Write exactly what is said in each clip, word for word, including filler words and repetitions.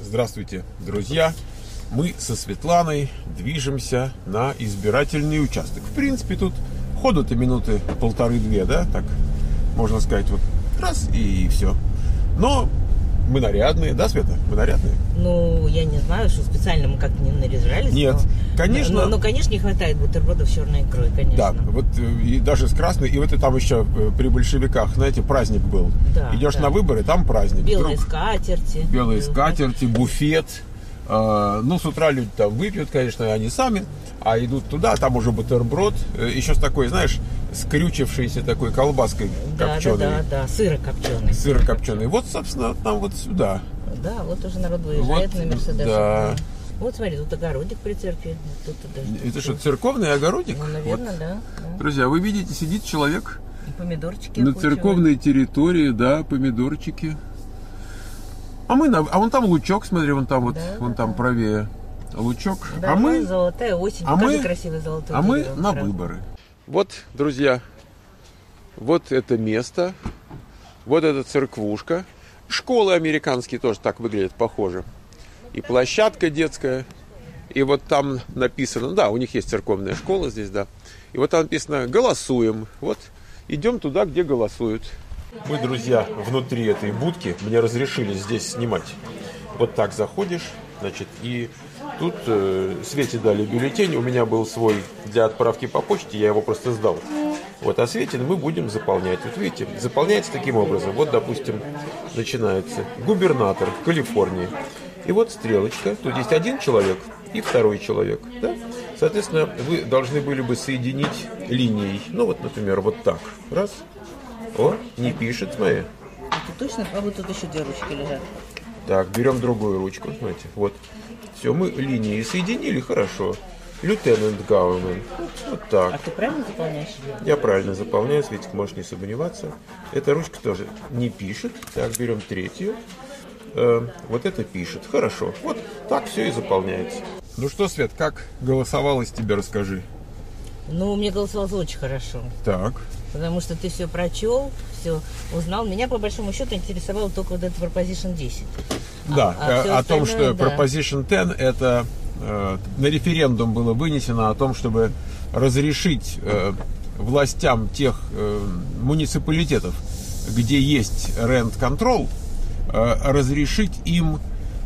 Здравствуйте, друзья! Мы со Светланой движемся на избирательный участок. В принципе, тут ходу-то минуты полторы-две, да, так можно сказать, вот раз и все. Но мы нарядные, да, Света? Мы нарядные? Ну, я не знаю, что специально мы как-то не наряжались. Нет, но, конечно. Но, но, конечно, не хватает бутербродов с черной икрой, конечно. Да, вот и даже с красной. И вот и там еще при большевиках, знаете, праздник был. Да, Идешь да. на выборы, там праздник. Белые Вдруг скатерти. Белые скатерти, буфет. А, ну, с утра люди там выпьют, конечно, они сами. А идут туда, там уже бутерброд. Еще с такой, знаешь, скрючившейся такой колбаской Да, копченой. да, да, да, сырокопченый. Сырокопченый. Вот, собственно, там вот сюда. Да, вот уже народ выезжает Вот, на Мерседесе. да. Вот смотри, тут огородик при церкви. Тут даже... Это что, церковный огородик? Ну, наверное, Вот. да, да. Друзья, вы видите, сидит человек И помидорчики на окучивают. церковной территории, да, помидорчики. А мы на, а вон там лучок, смотри, вон там вот, Да, вон да, там да. правее лучок. Да, а мы, золотая осень, а покажи мы, красивый золотой а мы дерево, на правда. выборы. Вот, друзья, вот это место, вот эта церквушка. Школы американские тоже так выглядят, похоже. И площадка детская. И вот там написано, да, у них есть церковная школа здесь, да. И вот там написано «Голосуем». Вот идем туда, где голосуют. Мы, друзья, внутри этой будки, мне разрешили здесь снимать. Вот так заходишь, значит, и тут э, Свете дали бюллетень. У меня был свой для отправки по почте, я его просто сдал. Вот, а Светин мы будем заполнять. Вот видите, заполняется таким образом. Вот, допустим, начинается губернатор в Калифорнии. И вот стрелочка, тут есть один человек и второй человек, да? Соответственно, вы должны были бы соединить линией. Ну вот, например, вот так. Раз. О, не пишет, смотри. Это точно? А вот тут еще две ручки лежат. Так, берем другую ручку, смотрите. Вот. Все, мы линии соединили, хорошо. Lieutenant Government. Вот, вот так. А ты правильно заполняешь? Я правильно заполняю, Светик, можешь не сомневаться. Эта ручка тоже не пишет. Так, берем третью. Э, вот это пишет. Хорошо. Вот так все и заполняется. Ну что, Свет, как голосовалось тебе, расскажи. Ну, мне голосовалось очень хорошо. Так. Потому что ты все прочел, все узнал. Меня, по большому счету, интересовало только вот это Proposition десять. Да, а, а э, о том, что да. Proposition десять это э, на референдум было вынесено о том, чтобы разрешить э, властям тех э, муниципалитетов, где есть rent-control, э, разрешить им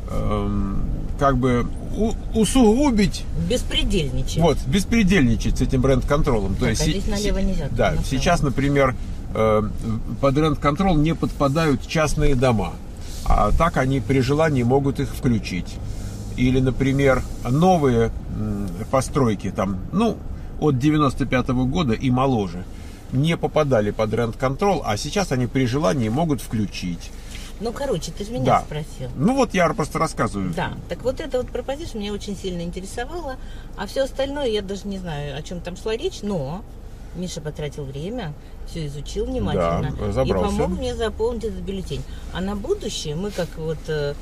э, как бы у, усугубить, беспредельничать. вот, беспредельничать с этим рент-контролом. То Так, есть а здесь налево нельзя. Да, направо. сейчас, например, э, под рент-контрол не подпадают частные дома, а так они при желании могут их включить. Или, например, новые м, постройки, там, ну, от девяносто пятого года и моложе, не попадали под рент-контрол, а сейчас они при желании могут включить. Ну, короче, ты же меня Да. спросил. Ну вот я просто рассказываю. Да, так вот это вот Proposition меня очень сильно интересовало, а все остальное я даже не знаю, о чем там шла речь, но Миша потратил время, все изучил внимательно Да, и разобрался. помог мне заполнить этот бюллетень. А на будущее мы, как вот э,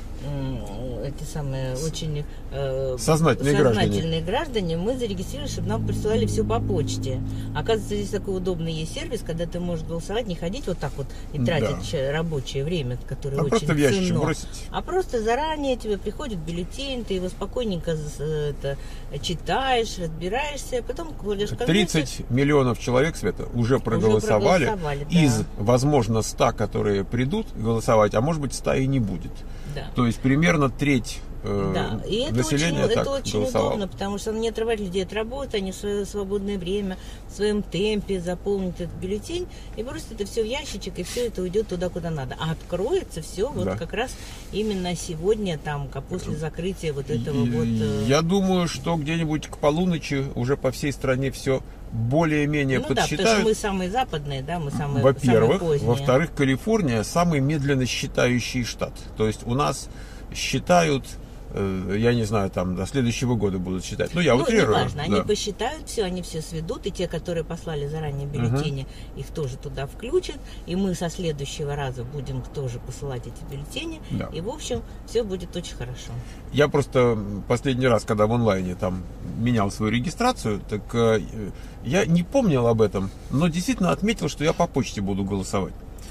м, эти самые очень э, Сознательные сознательные граждане, мы зарегистрировались, чтобы нам присылали все по почте. Оказывается, здесь такой удобный есть сервис, когда ты можешь голосовать, не ходить вот так вот и тратить Да. ч- рабочее время, которое А очень просто в ящик ценно. бросить. А просто заранее тебе приходит бюллетень, ты его спокойненько это, читаешь, разбираешься, потом кладешь в конверт. тридцать миллионов человек, Света, уже проголосовали, проголосовали, да. из, возможно, ста, которые придут голосовать, а может быть, ста и не будет. Да. То есть примерно треть э, Да, и это очень, населения так это очень голосовало. удобно, потому что не отрывать людей от работы, они в свое свободное время, в своем темпе заполнят этот бюллетень, и просто это все в ящичек, и все это уйдет туда, куда надо. А откроется все вот Да. как раз именно сегодня, там, как после закрытия вот этого И- вот... э, Я думаю, что где-нибудь к полуночи уже по всей стране все более-менее ну да, потому подсчитают. что мы самые западные, да, мы самые, Во-первых, самые поздние. во-вторых, Калифорния самый медленно считающий штат. То есть у нас считают, э, я не знаю, там до следующего года будут считать. Ну, я Ну, утрирую. неважно, они да. посчитают все, они все сведут, и те, которые послали заранее бюллетени, их тоже туда включат, и мы со следующего раза будем тоже посылать эти бюллетени, Да. и, в общем, все будет очень хорошо. Я просто последний раз, когда в онлайне там менял свою регистрацию, так э, я не помнил об этом, но действительно отметил, что я по почте буду голосовать.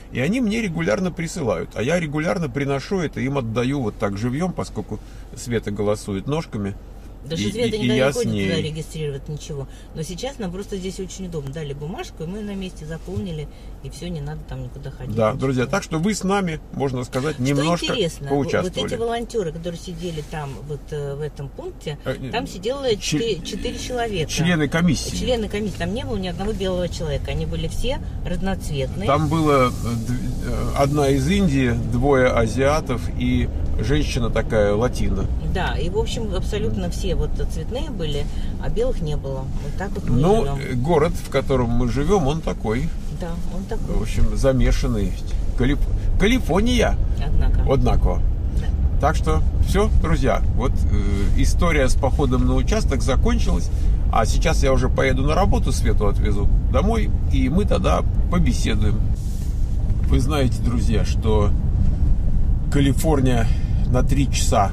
И они мне регулярно присылают. А я регулярно приношу это, им отдаю вот так живьем, поскольку Света голосует ножками. Даже и, Света и, никогда и не ходит ней. туда регистрировать ничего. Но сейчас нам просто здесь очень удобно. Дали бумажку, и мы на месте заполнили, и все, не надо там никуда ходить. Да, ничего. друзья, так что вы с нами, можно сказать, Что немножко интересно, поучаствовали. вот эти волонтеры, которые сидели там, вот э, в этом пункте, Э, там сидело четыре человека. Члены комиссии. Члены комиссии. Там не было ни одного белого человека. Они были все разноцветные. Там было одна из Индии, двое азиатов и женщина такая латина. Да, и в общем абсолютно все вот цветные были, а белых не было. Вот так вот мы Ну, живем. город, в котором мы живем, он такой, Да, он такой. в общем, замешанный. Калиф... Калифорния, Однако. однако. Да. Так что все, друзья, вот э, история с походом на участок закончилась. А сейчас я уже поеду на работу, Свету отвезу домой, и мы тогда побеседуем. Вы знаете, друзья, что Калифорния на три часа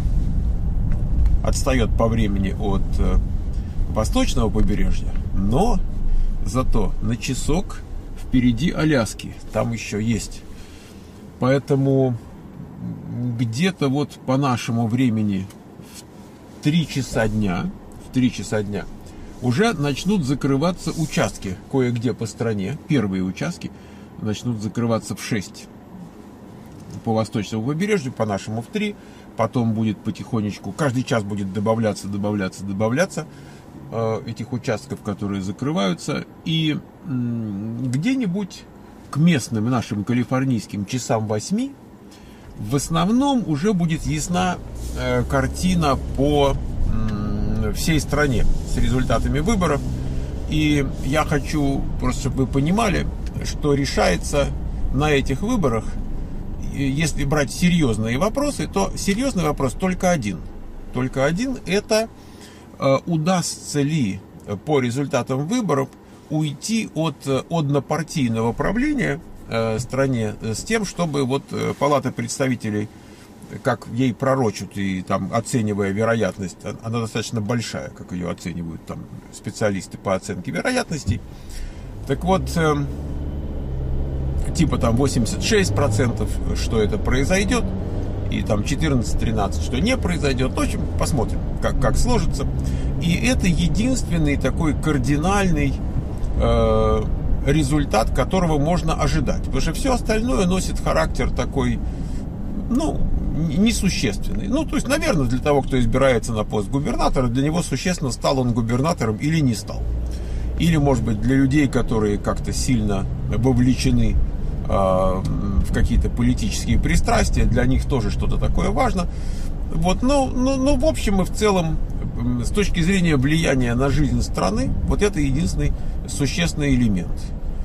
отстает по времени от э, восточного побережья, но зато на часок впереди Аляски, там еще есть. Поэтому где-то вот по нашему времени в три часа дня, в три часа дня уже начнут закрываться участки кое-где по стране. Первые участки начнут закрываться в шесть по восточному побережью, по нашему в три. Потом будет потихонечку, каждый час будет добавляться, добавляться, добавляться э, этих участков, которые закрываются. И м, где-нибудь к местным нашим калифорнийским часам восьми в основном уже будет ясна э, картина по м, всей стране с результатами выборов. И я хочу, просто чтобы вы понимали, что решается на этих выборах. Если брать серьезные вопросы, то серьезный вопрос только один. Только один – это э, удастся ли по результатам выборов уйти от однопартийного правления э, стране с тем, чтобы вот э, Палата представителей, как ей пророчат и там оценивая вероятность, она достаточно большая, как ее оценивают там специалисты по оценке вероятностей. Так вот, э, типа там восемьдесят шесть процентов, что это произойдет, и там четырнадцать-тринадцать, что не произойдет. В общем, посмотрим, как, как сложится. И это единственный такой кардинальный э, результат, которого можно ожидать. Потому что все остальное носит характер такой, ну, несущественный. Ну, то есть, наверное, для того, кто избирается на пост губернатора, для него существенно, стал он губернатором или не стал. Или, может быть, для людей, которые как-то сильно вовлечены в какие-то политические пристрастия, для них тоже что-то такое важно. Вот, ну, ну, ну, в общем и в целом, с точки зрения влияния на жизнь страны, вот это единственный существенный элемент.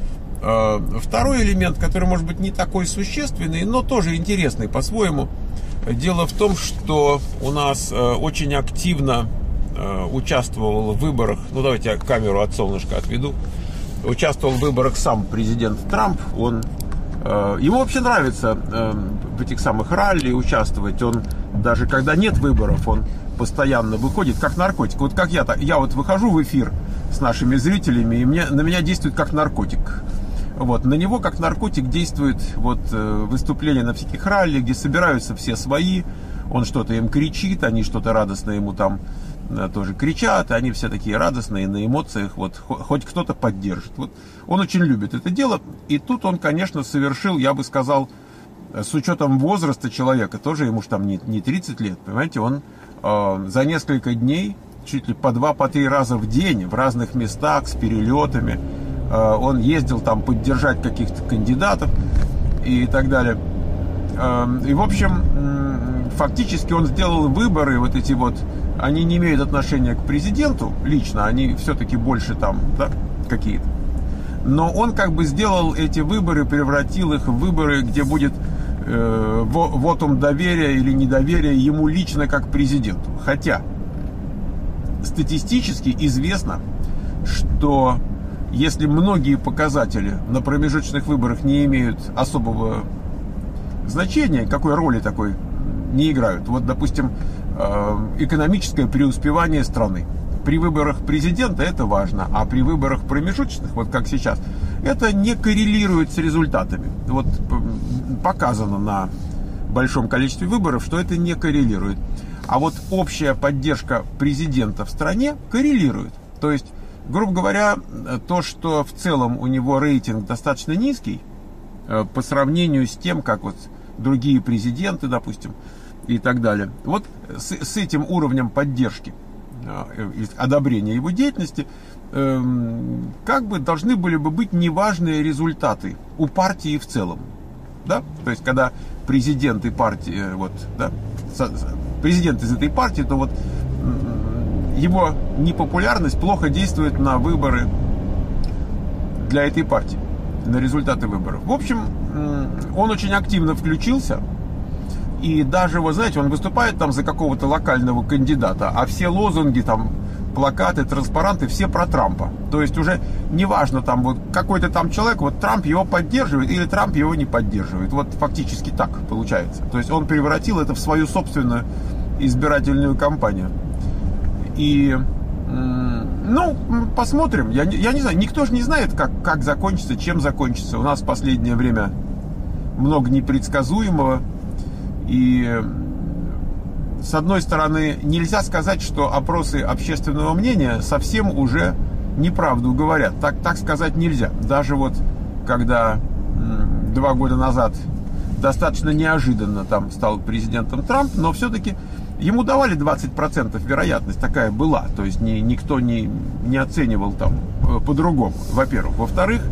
Второй элемент, который может быть не такой существенный, но тоже интересный по-своему. Дело в том, что у нас очень активно участвовал в выборах, ну давайте я камеру от солнышка отведу, участвовал в выборах сам президент Трамп. Он Ему вообще нравится э, в этих самых ралли участвовать. Он даже когда нет выборов, он постоянно выходит как наркотик. Вот как я, я вот выхожу в эфир с нашими зрителями, и мне, на меня действует как наркотик. Вот, на него как наркотик действует вот, э, выступления на всяких ралли, где собираются все свои. Он что-то им кричит, они что-то радостно ему там э, тоже кричат, они все такие радостные, на эмоциях, вот, хоть кто-то поддержит. Вот, он очень любит это дело, и тут он, конечно, совершил, я бы сказал, с учетом возраста человека, тоже ему ж там не, не тридцать лет, понимаете, он э, за несколько дней, чуть ли по два, по три раза в день, в разных местах, с перелетами, э, он ездил там поддержать каких-то кандидатов и так далее. Э, и, в общем, фактически он сделал выборы, вот эти вот, они не имеют отношения к президенту лично, они все-таки больше там, да, какие-то. Но он как бы сделал эти выборы, превратил их в выборы, где будет э, вотум доверия или недоверия ему лично как президенту. Хотя статистически известно, что если многие показатели на промежуточных выборах не имеют особого значения, какой роли такой не играют. Вот, допустим, экономическое преуспевание страны. при выборах президента это важно, а при выборах промежуточных, вот как сейчас, это не коррелирует с результатами. Вот показано на большом количестве выборов, что это не коррелирует. А вот общая поддержка президента в стране коррелирует. То есть, грубо говоря, то, что в целом у него рейтинг достаточно низкий, по сравнению с тем, как вот другие президенты, допустим, и так далее. Вот с, с этим уровнем поддержки, одобрения его деятельности, как бы должны были бы быть неважные результаты у партии в целом. Да? То есть, когда президент и партия, вот, да, президент из этой партии, то вот его непопулярность плохо действует на выборы для этой партии, на результаты выборов. В общем, он очень активно включился, и даже, вы знаете, он выступает там за какого-то локального кандидата, а все лозунги, там, плакаты, транспаранты, все про Трампа. То есть уже неважно, там, вот какой-то там человек, вот Трамп его поддерживает или Трамп его не поддерживает. Вот фактически так получается. То есть он превратил это в свою собственную избирательную кампанию. И, ну, посмотрим. Я, я не знаю, никто же не знает, как, как закончится, чем закончится. У нас в последнее время много непредсказуемого. И, с одной стороны, нельзя сказать, что опросы общественного мнения совсем уже неправду говорят. Так, так сказать нельзя. Даже вот, когда м, два года назад достаточно неожиданно там стал президентом Трамп, но все-таки ему давали двадцать процентов вероятность, такая была. То есть ни, никто не, не оценивал там по-другому, во-первых. Во-вторых,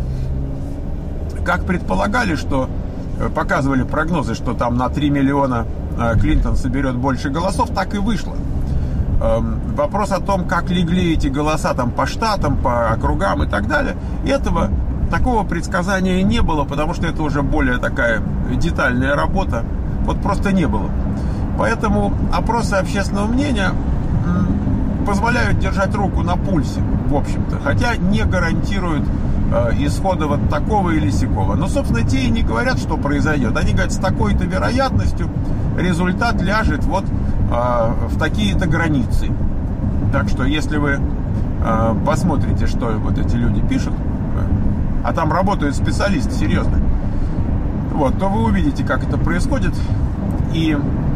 как предполагали, что показывали прогнозы, что там на три миллиона Клинтон соберет больше голосов, так и вышло. Вопрос о том, как легли эти голоса там по штатам, по округам и так далее, этого, такого предсказания не было, потому что это уже более такая детальная работа. Вот просто не было. Поэтому опросы общественного мнения позволяют держать руку на пульсе, в общем-то, хотя не гарантируют э, исхода вот такого или сякого. Но, собственно, те и не говорят, что произойдет. Они говорят, с такой-то вероятностью результат ляжет вот э, в такие-то границы. Так что, если вы э, посмотрите, что вот эти люди пишут, э, а там работают специалисты, серьезно, вот, то вы увидите, как это происходит. И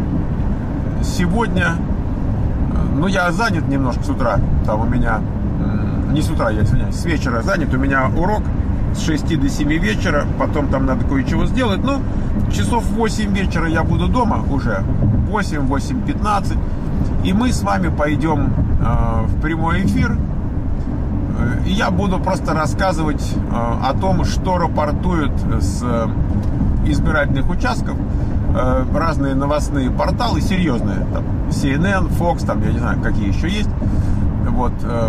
сегодня, ну, я занят немножко с утра, там у меня, не с утра, я извиняюсь, с вечера занят, у меня урок с шести до семи вечера, потом там надо кое-чего сделать, ну, часов в восемь вечера я буду дома уже, восемь, восемь пятнадцать, и мы с вами пойдем э, в прямой эфир, и я буду просто рассказывать э, о том, что рапортуют с э, избирательных участков э, разные новостные порталы, серьезные, там, си эн эн, Fox, там, я не знаю, какие еще есть, вот, э,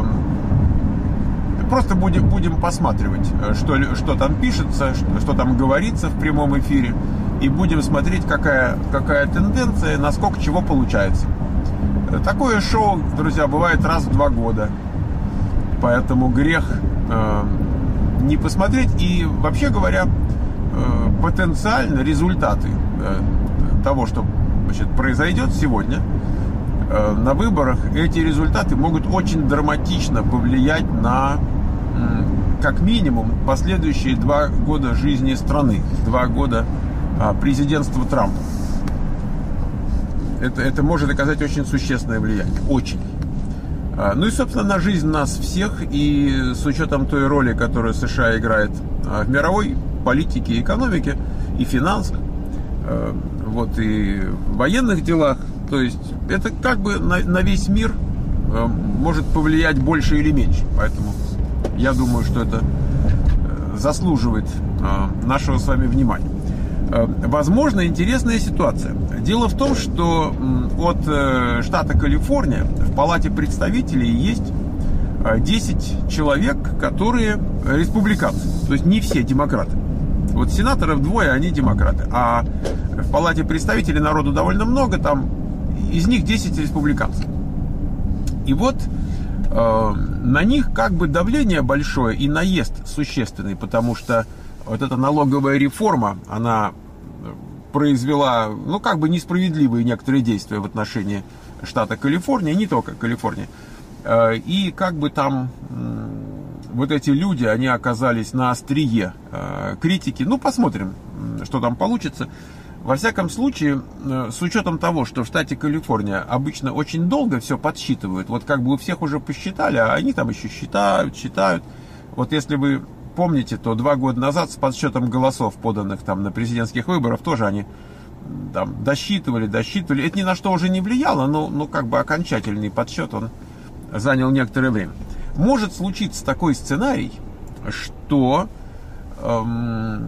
просто будем, будем посматривать, что, что там пишется, что, что там говорится в прямом эфире, и будем смотреть, какая, какая тенденция, насколько чего получается. Такое шоу, друзья, бывает раз в два года, поэтому грех э, не посмотреть. И, вообще говоря, э, потенциально результаты э, того, что, значит, произойдет сегодня э, на выборах, эти результаты могут очень драматично повлиять на, э, как минимум, последующие два года жизни страны, два года э, президентства Трампа. Это, это может оказать очень существенное влияние. Очень. Ну и, собственно, на жизнь нас всех. И с учетом той роли, которую США играет в мировой политике и экономике, и финансах, вот, и в военных делах. То есть это как бы на, на весь мир может повлиять больше или меньше. Поэтому я думаю, что это заслуживает нашего с вами внимания. Возможно, интересная ситуация. Дело в том, что от штата Калифорния в Палате представителей есть десять человек, которые республиканцы. То есть не все демократы. Вот сенаторов двое, они демократы. А в Палате представителей народу довольно много, там из них десять республиканцев. И вот э, на них как бы давление большое и наезд существенный, потому что вот эта налоговая реформа, она произвела, ну, как бы несправедливые некоторые действия в отношении штата Калифорния, не только Калифорния. И как бы там вот эти люди, они оказались на острие критики. Ну, посмотрим, что там получится. Во всяком случае, с учетом того, что в штате Калифорния обычно очень долго все подсчитывают, вот как бы у всех уже посчитали, а они там еще считают, считают. Вот если вы помните, то два года назад с подсчетом голосов, поданных там на президентских выборах, тоже они там досчитывали, досчитывали. Это ни на что уже не влияло, но, но как бы окончательный подсчет, он занял некоторое время. Может случиться такой сценарий, что эм,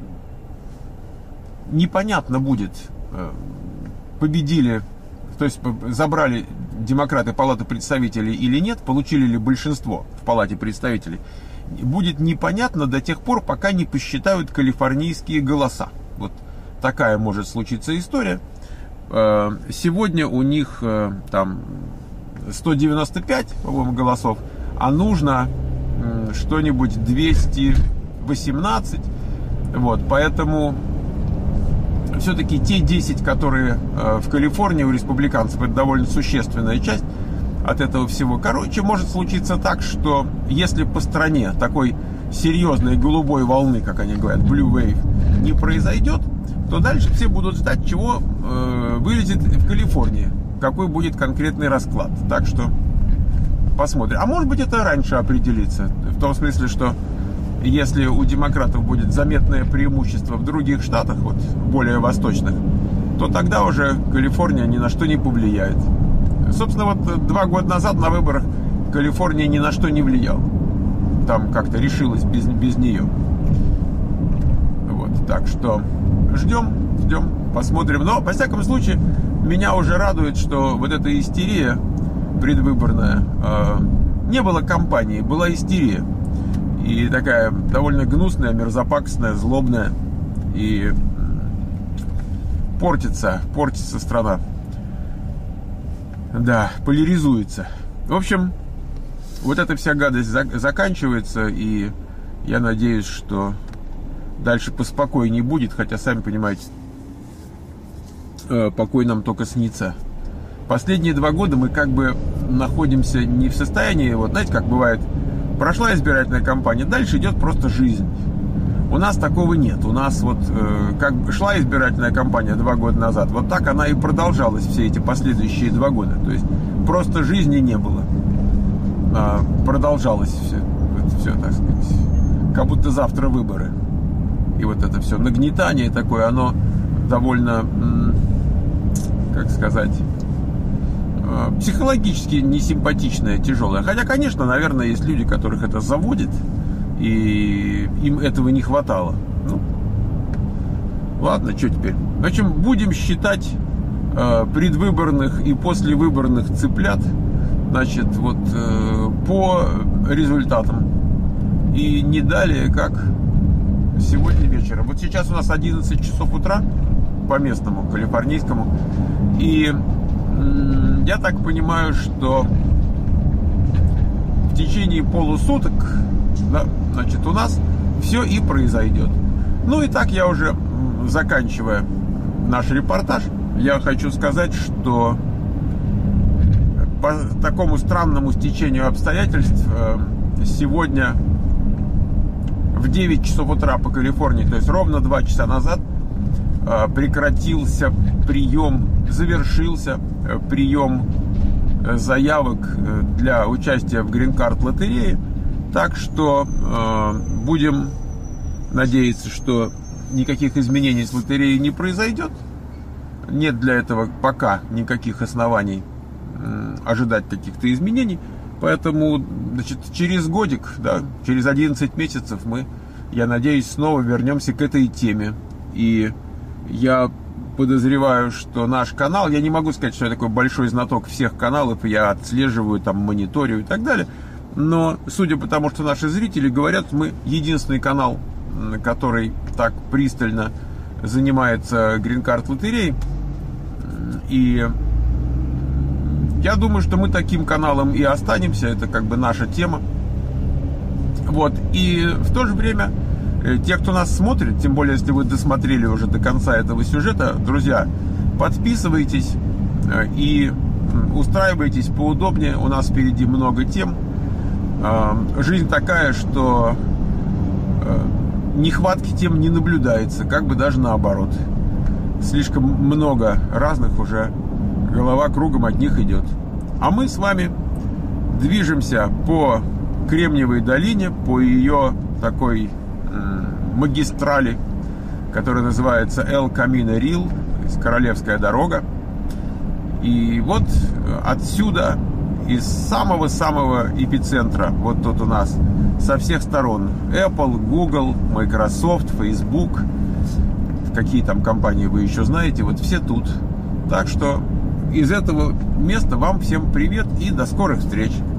непонятно будет, э, победили, то есть забрали демократы Палату представителей или нет, получили ли большинство в Палате представителей, будет непонятно до тех пор, пока не посчитают калифорнийские голоса. Вот такая может случиться история. Э, сегодня у них э, там сто девяносто пять, по-моему, голосов, а нужно что-нибудь двести восемнадцать. Вот, поэтому все-таки те десять, которые в Калифорнии у республиканцев, это довольно существенная часть от этого всего. Короче, может случиться так, что если по стране такой серьезной голубой волны, как они говорят, blue wave, не произойдет, то дальше все будут ждать, чего э, вылезет в Калифорнии, какой будет конкретный расклад. Так что посмотрим. А может быть, это раньше определится. В том смысле, что если у демократов будет заметное преимущество в других штатах, вот более восточных, то тогда уже Калифорния ни на что не повлияет. Собственно, вот два года назад на выборах Калифорния ни на что не влияла. Там как-то решилась без, без нее. Вот, так что ждем, ждем, посмотрим. Но, во всяком случае, меня уже радует, что вот эта истерия предвыборная, э, не было кампании, была истерия. И такая довольно гнусная, мерзопакостная, злобная. И портится, портится страна. Да, поляризуется. В общем, вот эта вся гадость за- заканчивается. И я надеюсь, что дальше поспокойнее будет. Хотя, сами понимаете, э, покой нам только снится. Последние два года мы как бы находимся не в состоянии, вот знаете, как бывает, прошла избирательная кампания, дальше идет просто жизнь. У нас такого нет. У нас вот э, как шла избирательная кампания два года назад, вот так она и продолжалась все эти последующие два года. То есть просто жизни не было. А, продолжалось все, вот, все, так сказать, как будто завтра выборы. И вот это все нагнетание такое, оно довольно, как сказать, психологически несимпатичное, тяжелое. Хотя, конечно, наверное, есть люди, которых это заводит, и им этого не хватало. Ну, ладно, что теперь? В общем, будем считать э, предвыборных и послевыборных цыплят, значит, вот э, по результатам. И не далее, как сегодня вечером. Вот сейчас у нас одиннадцать часов утра по местному, калифорнийскому. И я так понимаю, что в течение полусуток, да, значит, у нас все и произойдет. Ну и так я уже, заканчивая наш репортаж, я хочу сказать, что по такому странному стечению обстоятельств сегодня в девять часов утра по Калифорнии, то есть ровно два часа назад, прекратился прием, завершился прием заявок для участия в Green Card лотерее. Так что э, будем надеяться, что никаких изменений с лотереей не произойдет. Нет для этого пока никаких оснований э, ожидать каких-то изменений. Поэтому, значит, через годик, да, через одиннадцать месяцев мы, я надеюсь, снова вернемся к этой теме. И я подозреваю, что наш канал, я не могу сказать, что я такой большой знаток всех каналов, я отслеживаю, там, мониторю и так далее, но судя по тому, что наши зрители говорят, мы единственный канал, который так пристально занимается Green Card лотереей, и я думаю, что мы таким каналом и останемся, это как бы наша тема. Вот, и в то же время те, кто нас смотрит, тем более, если вы досмотрели уже до конца этого сюжета, друзья, подписывайтесь и устраивайтесь поудобнее, у нас впереди много тем. Жизнь такая, что нехватки тем не наблюдается, как бы даже наоборот. Слишком много разных уже, голова кругом от них идет. А мы с вами движемся по Кремниевой долине, по ее такой магистрали, которая называется El Camino Real, Королевская дорога. И вот отсюда, из самого-самого эпицентра, вот тут у нас со всех сторон Apple, Google, Microsoft, Facebook, какие там компании вы еще знаете, вот все тут. Так что из этого места вам всем привет и до скорых встреч.